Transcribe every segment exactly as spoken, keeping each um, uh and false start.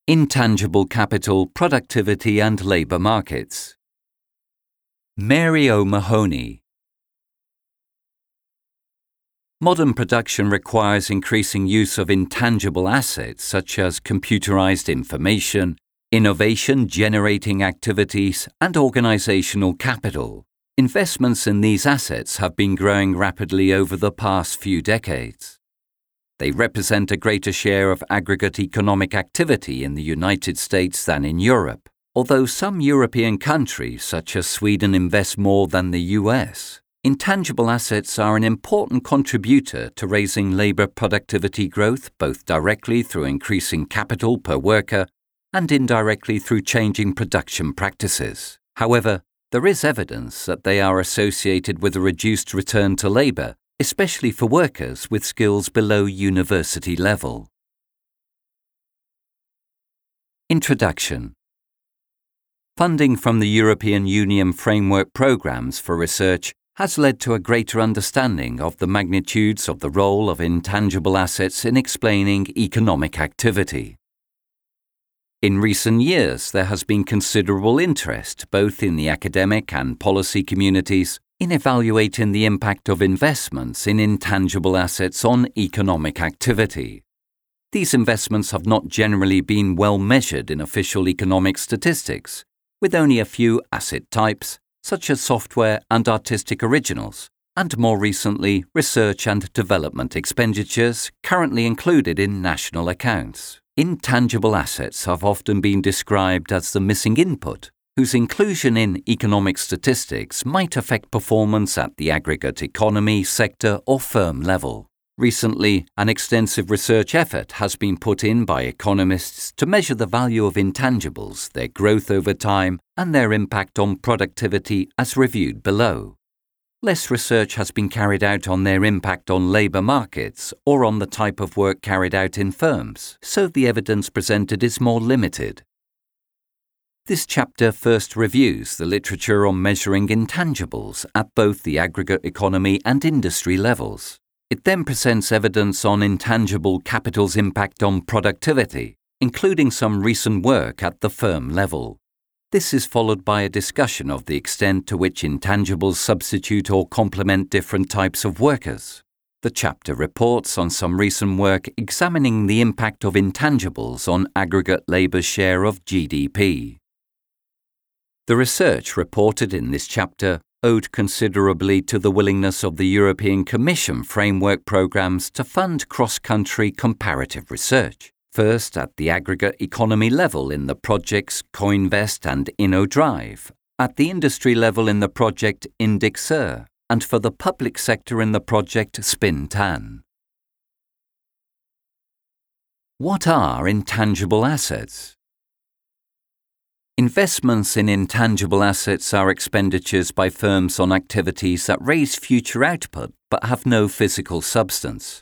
Intangible Capital, Productivity and Labour Markets. Mary O'Mahony. Modern production requires increasing use of intangible assets such as computerized information, innovation-generating activities, and organizational capital. Investments in these assets have been growing rapidly over the past few decades. They represent a greater share of aggregate economic activity in the United States than in Europe, although some European countries, such as Sweden, invest more than the U S. Intangible assets are an important contributor to raising labor productivity growth, both directly through increasing capital per worker and indirectly through changing production practices. However, there is evidence that they are associated with a reduced return to labor, especially for workers with skills below university level. Introduction. Funding from the European Union framework programs for research has led to a greater understanding of the magnitudes of the role of intangible assets in explaining economic activity. In recent years, there has been considerable interest, both in the academic and policy communities, in evaluating the impact of investments in intangible assets on economic activity. These investments have not generally been well measured in official economic statistics, with only a few asset types, such as software and artistic originals, and more recently, research and development expenditures currently included in national accounts. Intangible assets have often been described as the missing input, whose inclusion in economic statistics might affect performance at the aggregate economy, sector, or firm level. Recently, an extensive research effort has been put in by economists to measure the value of intangibles, their growth over time, and their impact on productivity as reviewed below. Less research has been carried out on their impact on labour markets or on the type of work carried out in firms, so the evidence presented is more limited. This chapter first reviews the literature on measuring intangibles at both the aggregate economy and industry levels. It then presents evidence on intangible capital's impact on productivity, including some recent work at the firm level. This is followed by a discussion of the extent to which intangibles substitute or complement different types of workers. The chapter reports on some recent work examining the impact of intangibles on aggregate labour share of G D P. The research reported in this chapter owed considerably to the willingness of the European Commission framework programs to fund cross-country comparative research. First, at the aggregate economy level in the projects COINVEST and InnoDrive, at the industry level in the project Indexer, and for the public sector in the project SpinTan. What are intangible assets? Investments in intangible assets are expenditures by firms on activities that raise future output but have no physical substance.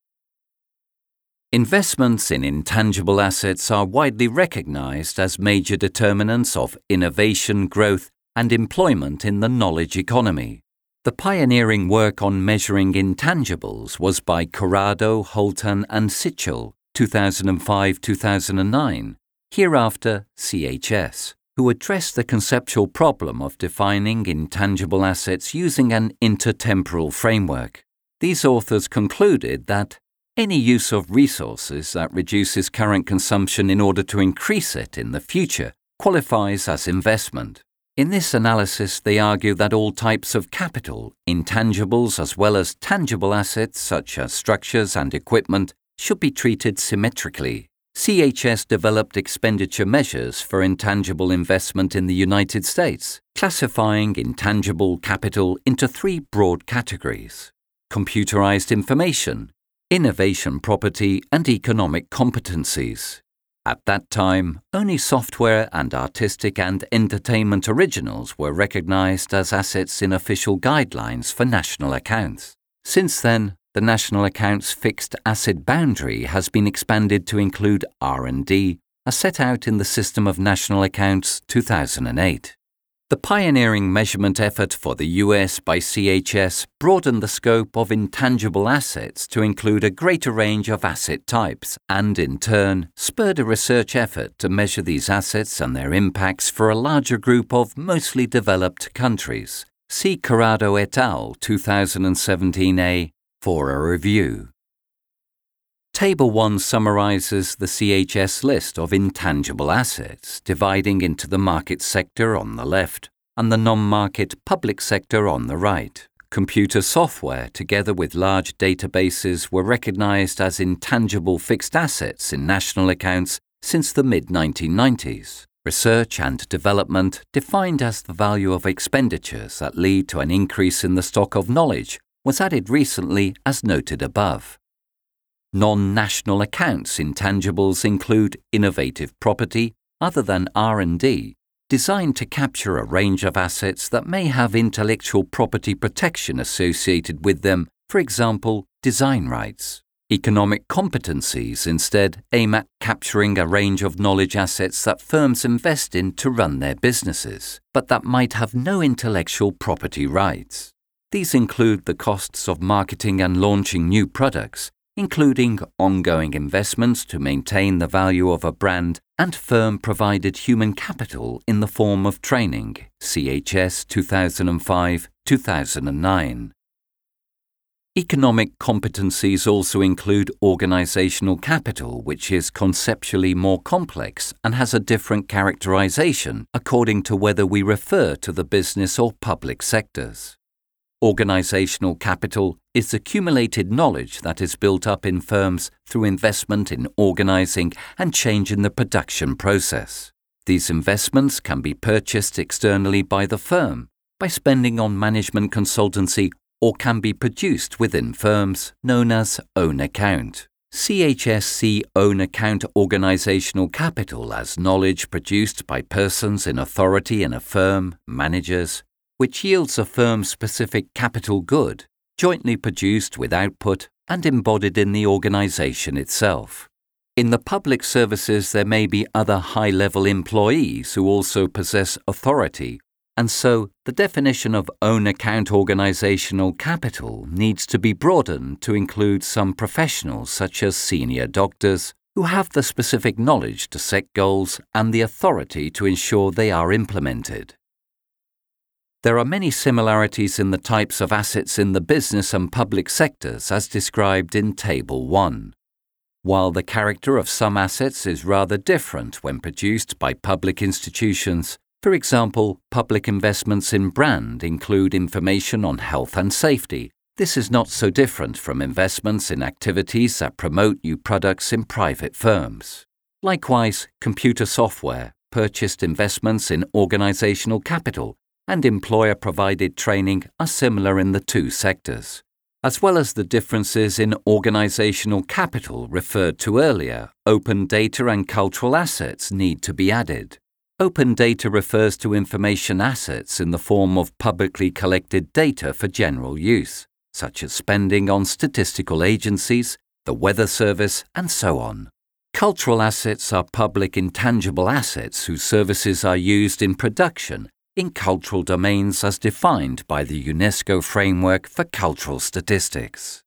Investments in intangible assets are widely recognized as major determinants of innovation, growth, and employment in the knowledge economy. The pioneering work on measuring intangibles was by Corrado, Holton, and Sichel, two thousand five to two thousand nine, hereafter C H S, who addressed the conceptual problem of defining intangible assets using an intertemporal framework. These authors concluded that any use of resources that reduces current consumption in order to increase it in the future qualifies as investment. In this analysis, they argue that all types of capital, intangibles as well as tangible assets such as structures and equipment, should be treated symmetrically. C H S developed expenditure measures for intangible investment in the United States, classifying intangible capital into three broad categories: computerized information, innovation property, and economic competencies. At that time, only software and artistic and entertainment originals were recognized as assets in official guidelines for national accounts. Since then, the national accounts fixed asset boundary has been expanded to include R and D, as set out in the System of National Accounts two thousand eight. The pioneering measurement effort for the U S by C H S broadened the scope of intangible assets to include a greater range of asset types and, in turn, spurred a research effort to measure these assets and their impacts for a larger group of mostly developed countries. See Corrado et al. twenty seventeen A for a review. Table one summarizes the C H S list of intangible assets, dividing into the market sector on the left and the non-market public sector on the right. Computer software, together with large databases, were recognized as intangible fixed assets in national accounts since the mid nineteen nineties. Research and development, defined as the value of expenditures that lead to an increase in the stock of knowledge, was added recently as noted above. Non-national accounts intangibles include innovative property, other than R and D, designed to capture a range of assets that may have intellectual property protection associated with them, for example, design rights. Economic competencies instead aim at capturing a range of knowledge assets that firms invest in to run their businesses, but that might have no intellectual property rights. These include the costs of marketing and launching new products, including ongoing investments to maintain the value of a brand and firm-provided human capital in the form of training, C H S two thousand five to two thousand nine. Economic competencies also include organizational capital, which is conceptually more complex and has a different characterization according to whether we refer to the business or public sectors. Organizational capital is accumulated knowledge that is built up in firms through investment in organizing and change in the production process. These investments can be purchased externally by the firm, by spending on management consultancy, or can be produced within firms, known as own account. C H S C own account organizational capital as knowledge produced by persons in authority in a firm, managers, which yields a firm-specific capital good, jointly produced with output and embodied in the organization itself. In the public services, there may be other high-level employees who also possess authority, and so the definition of own account organizational capital needs to be broadened to include some professionals such as senior doctors who have the specific knowledge to set goals and the authority to ensure they are implemented. There are many similarities in the types of assets in the business and public sectors as described in Table one. While the character of some assets is rather different when produced by public institutions, for example, public investments in brand include information on health and safety. This is not so different from investments in activities that promote new products in private firms. Likewise, computer software, purchased investments in organizational capital, and employer-provided training are similar in the two sectors. As well as the differences in organizational capital referred to earlier, open data and cultural assets need to be added. Open data refers to information assets in the form of publicly collected data for general use, such as spending on statistical agencies, the Weather Service, and so on. Cultural assets are public intangible assets whose services are used in production in cultural domains as defined by the UNESCO Framework for Cultural Statistics.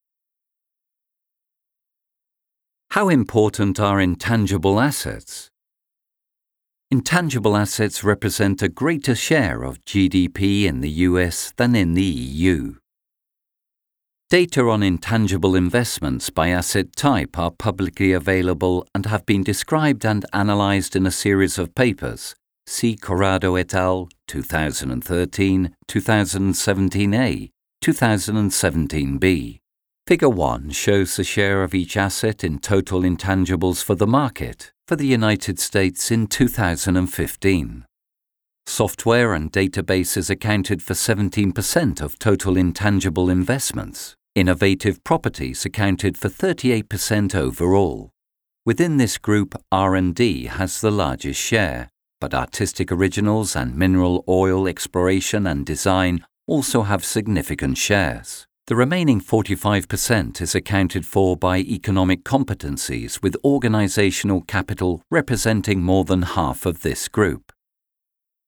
How important are intangible assets? Intangible assets represent a greater share of G D P in the U S than in the E U. Data on intangible investments by asset type are publicly available and have been described and analyzed in a series of papers. See Corrado et al. twenty thirteen, twenty seventeen A, twenty seventeen B. Figure one shows the share of each asset in total intangibles for the market for the United States in two thousand fifteen. Software and databases accounted for seventeen percent of total intangible investments. Innovative properties accounted for thirty-eight percent overall. Within this group, R and D has the largest share, but artistic originals and mineral oil exploration and design also have significant shares. The remaining forty-five percent is accounted for by economic competencies, with organizational capital representing more than half of this group.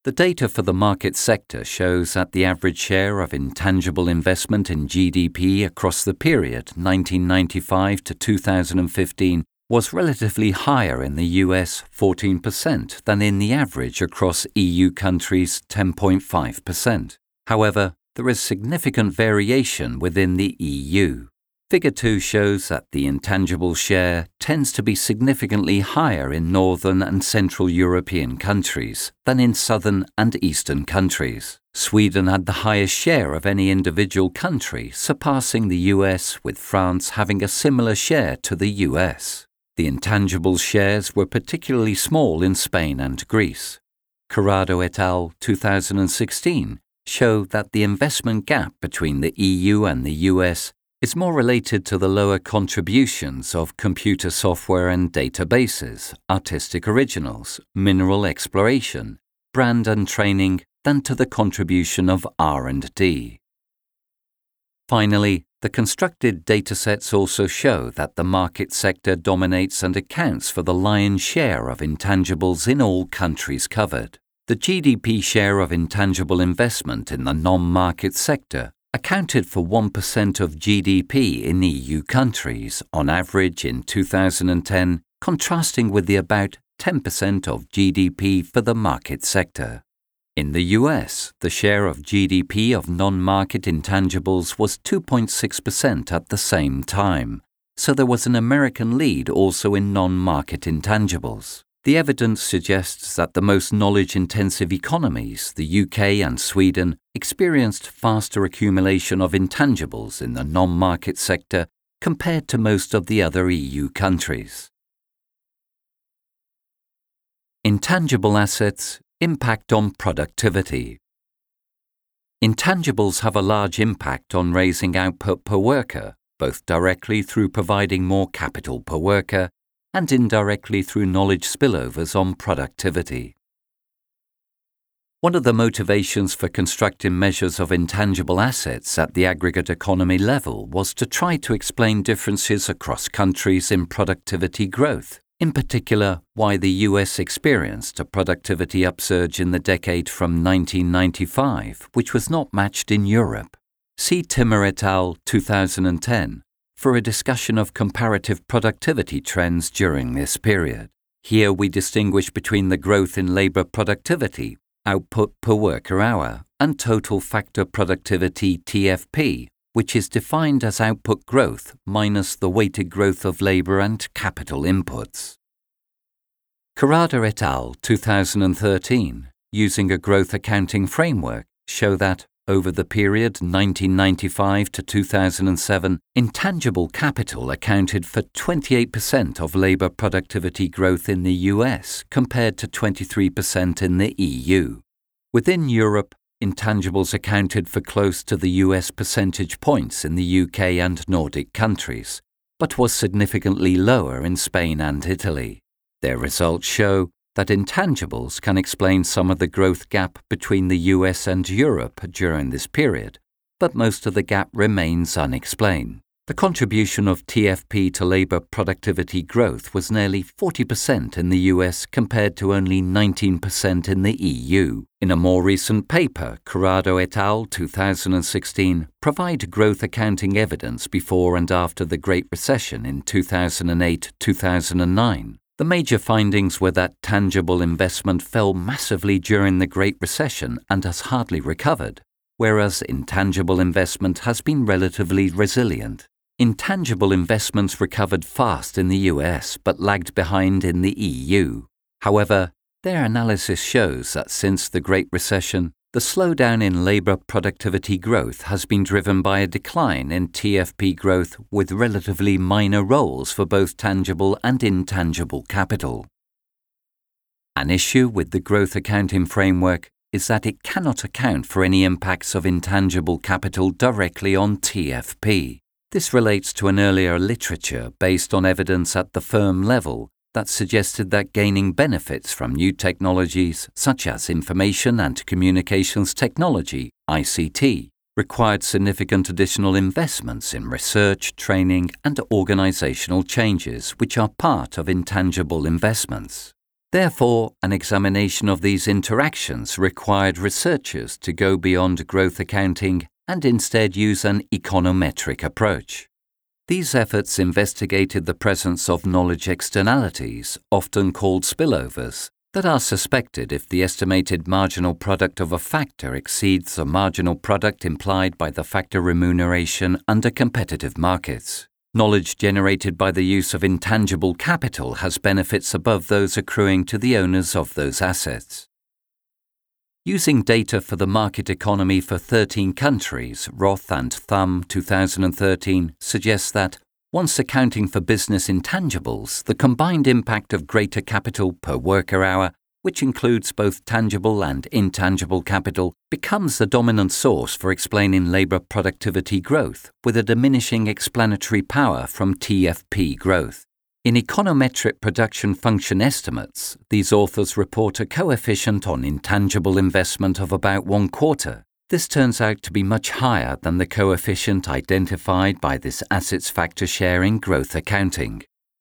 The data for the market sector shows that the average share of intangible investment in G D P across the period nineteen ninety-five to two thousand fifteen was relatively higher in the U S fourteen percent than in the average across E U countries ten point five percent. However, there is significant variation within the E U. Figure two shows that the intangible share tends to be significantly higher in northern and central European countries than in southern and eastern countries. Sweden had the highest share of any individual country, surpassing the U S, with France having a similar share to the U S. The intangible shares were particularly small in Spain and Greece. Corrado et al. two thousand sixteen show that the investment gap between the E U and the U S is more related to the lower contributions of computer software and databases, artistic originals, mineral exploration, brand and training than to the contribution of R and D. Finally, the constructed datasets also show that the market sector dominates and accounts for the lion's share of intangibles in all countries covered. The G D P share of intangible investment in the non-market sector accounted for one percent of G D P in E U countries on average in two thousand ten, contrasting with the about ten percent of G D P for the market sector. In the U S, the share of G D P of non-market intangibles was two point six percent at the same time, so there was an American lead also in non-market intangibles. The evidence suggests that the most knowledge-intensive economies, the U K and Sweden, experienced faster accumulation of intangibles in the non-market sector compared to most of the other E U countries. Intangible assets impact on productivity. Intangibles have a large impact on raising output per worker, both directly through providing more capital per worker and indirectly through knowledge spillovers on productivity. One of the motivations for constructing measures of intangible assets at the aggregate economy level was to try to explain differences across countries in productivity growth, in particular why the U S experienced a productivity upsurge in the decade from nineteen ninety-five, which was not matched in Europe. See Timmer et al. two thousand ten for a discussion of comparative productivity trends during this period. Here we distinguish between the growth in labor productivity, output per worker hour, and total factor productivity T F P, which is defined as output growth minus the weighted growth of labor and capital inputs. Corrado et al. two thousand thirteen, using a growth accounting framework, show that over the period nineteen ninety-five to two thousand seven, intangible capital accounted for twenty-eight percent of labor productivity growth in the U S compared to twenty-three percent in the E U. Within Europe, intangibles accounted for close to the U S percentage points in the U K and Nordic countries, but was significantly lower in Spain and Italy. Their results show that intangibles can explain some of the growth gap between the U S and Europe during this period, but most of the gap remains unexplained. The contribution of T F P to labor productivity growth was nearly forty percent in the U S compared to only nineteen percent in the E U. In a more recent paper, Corrado et al. two thousand sixteen provide growth accounting evidence before and after the Great Recession in two thousand eight to two thousand nine. The major findings were that tangible investment fell massively during the Great Recession and has hardly recovered, whereas intangible investment has been relatively resilient. Intangible investments recovered fast in the U S but lagged behind in the E U. However, their analysis shows that since the Great Recession, the slowdown in labor productivity growth has been driven by a decline in T F P growth with relatively minor roles for both tangible and intangible capital. An issue with the growth accounting framework is that it cannot account for any impacts of intangible capital directly on T F P. This relates to an earlier literature based on evidence at the firm level that suggested that gaining benefits from new technologies such as information and communications technology, I C T, required significant additional investments in research, training, and organizational changes which are part of intangible investments. Therefore, an examination of these interactions required researchers to go beyond growth accounting and instead use an econometric approach. These efforts investigated the presence of knowledge externalities, often called spillovers, that are suspected if the estimated marginal product of a factor exceeds the marginal product implied by the factor remuneration under competitive markets. Knowledge generated by the use of intangible capital has benefits above those accruing to the owners of those assets. Using data for the market economy for thirteen countries, Roth and Thum two thousand thirteen suggests that, once accounting for business intangibles, the combined impact of greater capital per worker hour, which includes both tangible and intangible capital, becomes the dominant source for explaining labour productivity growth, with a diminishing explanatory power from T F P growth. In econometric production function estimates, these authors report a coefficient on intangible investment of about one quarter. This turns out to be much higher than the coefficient identified by this assets factor sharing growth accounting.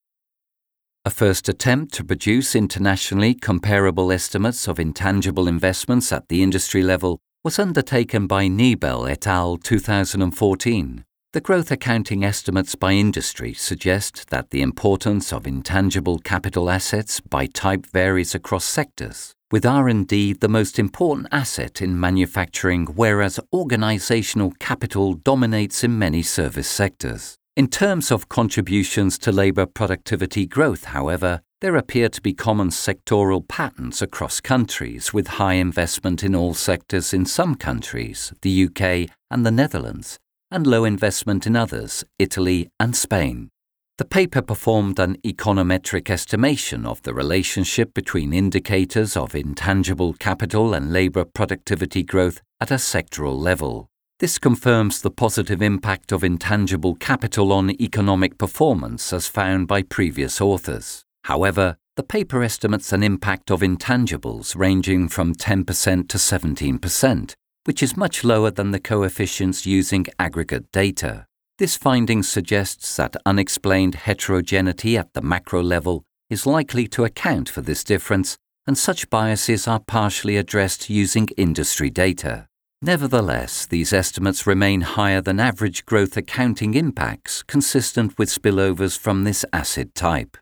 A first attempt to produce internationally comparable estimates of intangible investments at the industry level was undertaken by Niebel et al. two thousand fourteen. The growth accounting estimates by industry suggest that the importance of intangible capital assets by type varies across sectors, with R and D the most important asset in manufacturing, whereas organizational capital dominates in many service sectors. In terms of contributions to labour productivity growth, however, there appear to be common sectoral patterns across countries, with high investment in all sectors in some countries, the U K and the Netherlands, and low investment in others, Italy and Spain. The paper performed an econometric estimation of the relationship between indicators of intangible capital and labour productivity growth at a sectoral level. This confirms the positive impact of intangible capital on economic performance as found by previous authors. However, the paper estimates an impact of intangibles ranging from ten percent to seventeen percent, which is much lower than the coefficients using aggregate data. This finding suggests that unexplained heterogeneity at the macro level is likely to account for this difference, and such biases are partially addressed using industry data. Nevertheless, these estimates remain higher than average growth accounting impacts consistent with spillovers from this asset type.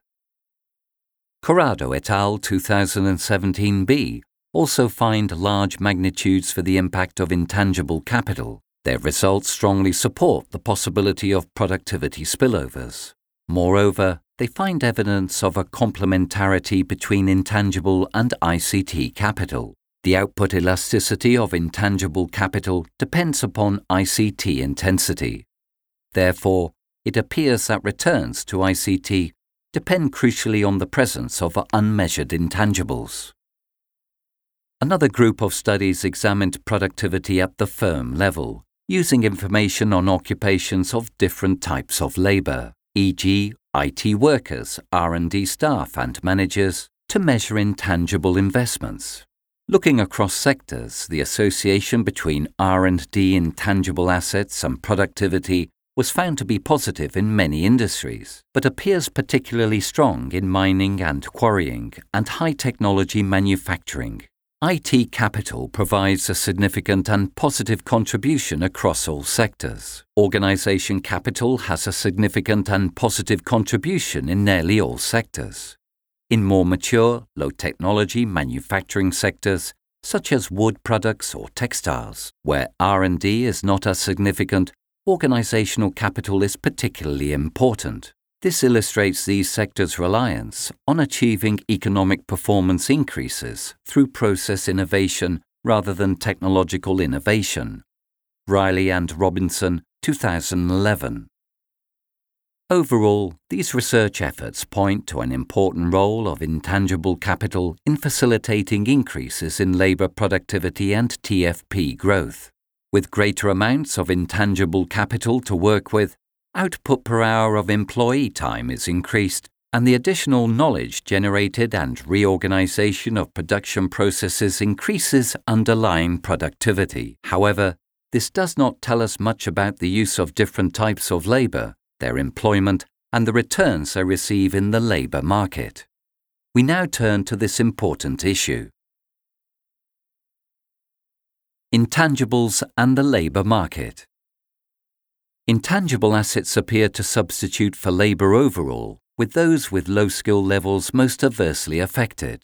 Corrado et al. two thousand seventeen b also find large magnitudes for the impact of intangible capital. Their results strongly support the possibility of productivity spillovers. Moreover, they find evidence of a complementarity between intangible and I C T capital. The output elasticity of intangible capital depends upon I C T intensity. Therefore, it appears that returns to I C T depend crucially on the presence of unmeasured intangibles. Another group of studies examined productivity at the firm level, using information on occupations of different types of labour, for example I T workers, R and D staff and managers, to measure intangible investments. Looking across sectors, the association between R and D intangible assets and productivity was found to be positive in many industries, but appears particularly strong in mining and quarrying and high-technology manufacturing. I T capital provides a significant and positive contribution across all sectors. Organization capital has a significant and positive contribution in nearly all sectors. In more mature, low-technology manufacturing sectors, such as wood products or textiles, where R and D is not as significant, organizational capital is particularly important. This illustrates these sectors' reliance on achieving economic performance increases through process innovation rather than technological innovation. Riley and Robinson, two thousand eleven. Overall, these research efforts point to an important role of intangible capital in facilitating increases in labour productivity and T F P growth. With greater amounts of intangible capital to work with, output per hour of employee time is increased, and the additional knowledge generated and reorganization of production processes increases underlying productivity. However, this does not tell us much about the use of different types of labour, their employment, and the returns they receive in the labour market. We now turn to this important issue. Intangibles and the labour market. Intangible assets appear to substitute for labour overall, with those with low skill levels most adversely affected.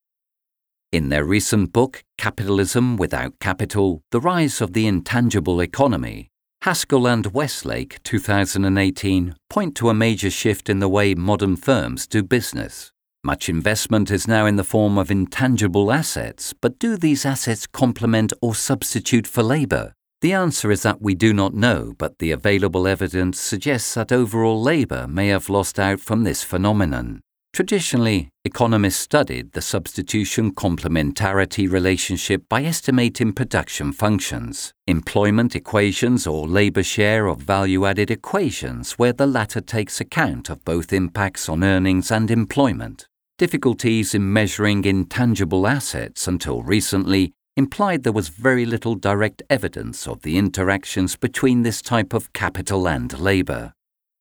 In their recent book, Capitalism Without Capital, The Rise of the Intangible Economy, Haskell and Westlake, two thousand eighteen, point to a major shift in the way modern firms do business. Much investment is now in the form of intangible assets, but do these assets complement or substitute for labour? The answer is that we do not know, but the available evidence suggests that overall labour may have lost out from this phenomenon. Traditionally, economists studied the substitution complementarity relationship by estimating production functions, employment equations or labour share of value-added equations where the latter takes account of both impacts on earnings and employment. Difficulties in measuring intangible assets until recently implied there was very little direct evidence of the interactions between this type of capital and labour.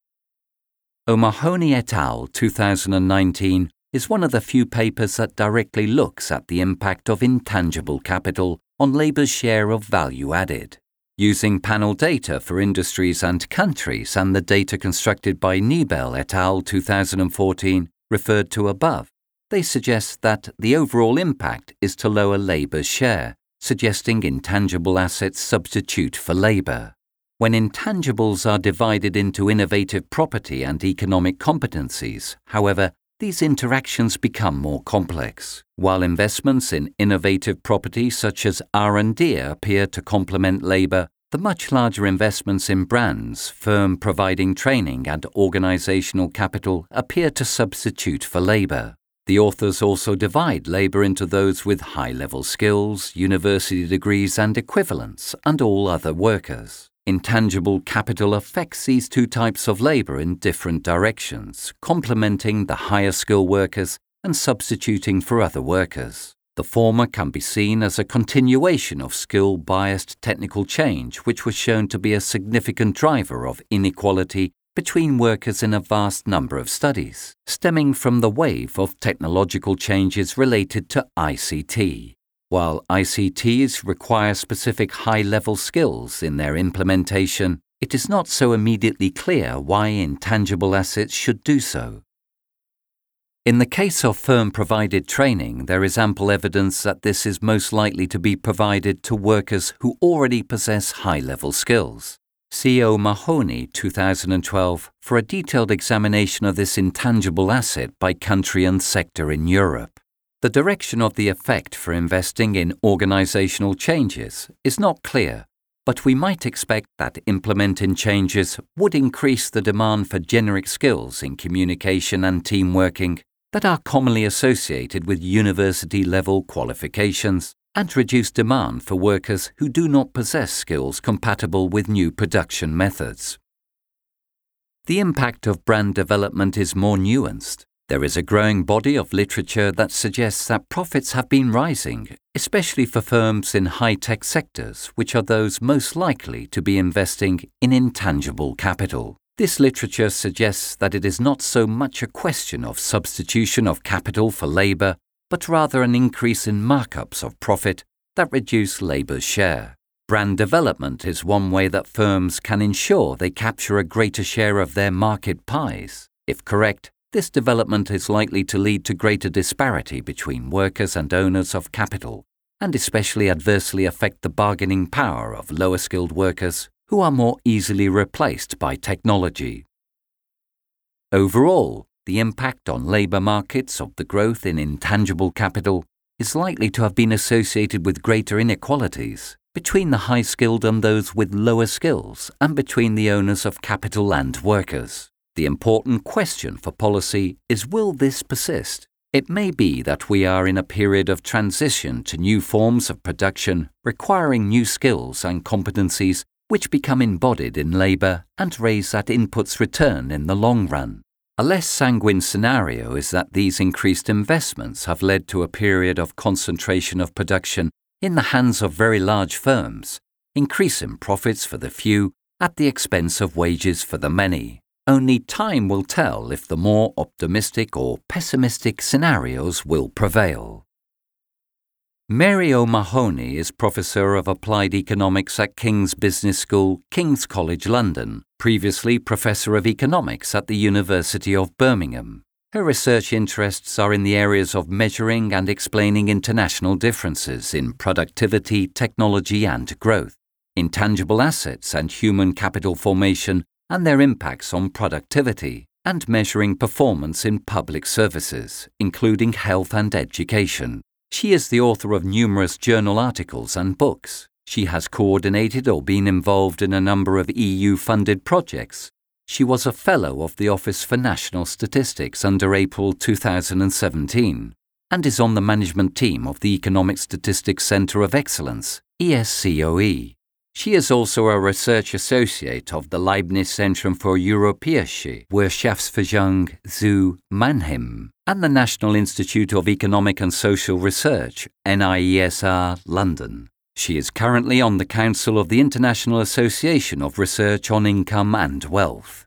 O'Mahony et al. two thousand nineteen is one of the few papers that directly looks at the impact of intangible capital on labour's share of value added. Using panel data for industries and countries and the data constructed by Niebel et al. two thousand fourteen, referred to above, they suggest that the overall impact is to lower labour's share, suggesting intangible assets substitute for labour. When intangibles are divided into innovative property and economic competencies, however, these interactions become more complex. While investments in innovative property such as R and D appear to complement labour, the much larger investments in brands, firm providing training and organisational capital appear to substitute for labour. The authors also divide labour into those with high-level skills, university degrees and equivalents, and all other workers. Intangible capital affects these two types of labour in different directions, complementing the higher skill workers and substituting for other workers. The former can be seen as a continuation of skill-biased technical change, which was shown to be a significant driver of inequality between workers in a vast number of studies, stemming from the wave of technological changes related to I C T. While I C Ts require specific high-level skills in their implementation, it is not so immediately clear why intangible assets should do so. In the case of firm-provided training, there is ample evidence that this is most likely to be provided to workers who already possess high-level skills. See O'Mahony two thousand twelve for a detailed examination of this intangible asset by country and sector in Europe. The direction of the effect for investing in organisational changes is not clear, but we might expect that implementing changes would increase the demand for generic skills in communication and team working that are commonly associated with university-level qualifications and reduce demand for workers who do not possess skills compatible with new production methods. The impact of brand development is more nuanced. There is a growing body of literature that suggests that profits have been rising, especially for firms in high-tech sectors, which are those most likely to be investing in intangible capital. This literature suggests that it is not so much a question of substitution of capital for labour, but rather an increase in markups of profit that reduce labour's share. Brand development is one way that firms can ensure they capture a greater share of their market pies. If correct, this development is likely to lead to greater disparity between workers and owners of capital, and especially adversely affect the bargaining power of lower-skilled workers who are more easily replaced by technology. Overall, the impact on labour markets of the growth in intangible capital is likely to have been associated with greater inequalities between the high-skilled and those with lower skills, and between the owners of capital and workers. The important question for policy is, will this persist? It may be that we are in a period of transition to new forms of production requiring new skills and competencies which become embodied in labour and raise that input's return in the long run. A less sanguine scenario is that these increased investments have led to a period of concentration of production in the hands of very large firms, increasing profits for the few at the expense of wages for the many. Only time will tell if the more optimistic or pessimistic scenarios will prevail. Mary O'Mahony is Professor of Applied Economics at King's Business School, King's College London, previously Professor of Economics at the University of Birmingham. Her research interests are in the areas of measuring and explaining international differences in productivity, technology and growth, intangible assets and human capital formation and their impacts on productivity, and measuring performance in public services, including health and education. She is the author of numerous journal articles and books. She has coordinated or been involved in a number of E U-funded projects. She was a Fellow of the Office for National Statistics under April two thousand seventeen and is on the management team of the Economic Statistics Centre of Excellence, E S C O E. She is also a research associate of the Leibniz Zentrum für Europäische Wirtschaftsforschung zu Mannheim and the National Institute of Economic and Social Research, N I E S R, London. She is currently on the Council of the International Association of Research on Income and Wealth.